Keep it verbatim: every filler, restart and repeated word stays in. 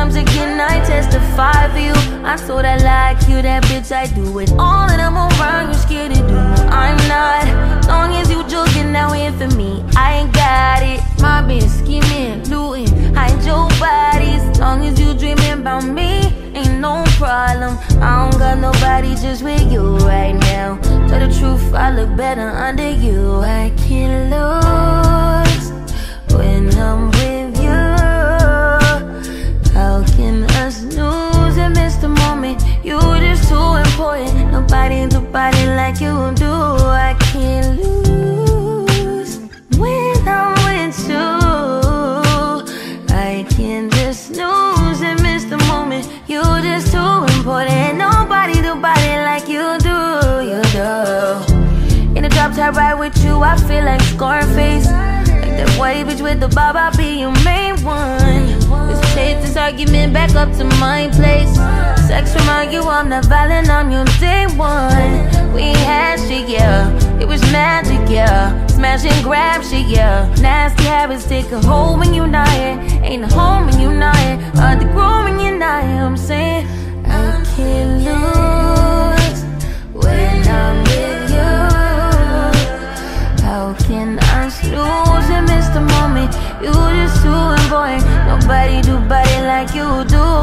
times again I testify for you. I told I like you, that bitch, I do it all and I'm around, you're scared to do. I'm not, long as you joking, now in for me, I ain't got it. Mobbing, scheming, looting, hide your bodies. Long as you dreaming about me, ain't no problem. I don't got nobody just with you right now. Tell the truth, I look better under you. I can't lose when I'm with you. How can us lose and miss the moment? You just too important. Nobody do body like you do. I can't lose when I'm with you. I can't just lose and miss the moment. You just too important. Nobody do body like you do. You do. In the drop top ride with you, I feel like Scarface. Like that white bitch with the bob, I'll be your main one. Let's take this argument back up to my place. Sex remind you I'm not violent, I'm your day one. We had shit, yeah, it was magic, yeah. Smash and grab shit, yeah. Nasty habits take a hold when you're not here. Ain't a home when you're not here. Hard to grow when you're not here. I'm saying I can't lose when I'm with you. How can I lose and miss the moment? You just too important. Nobody do body like you do.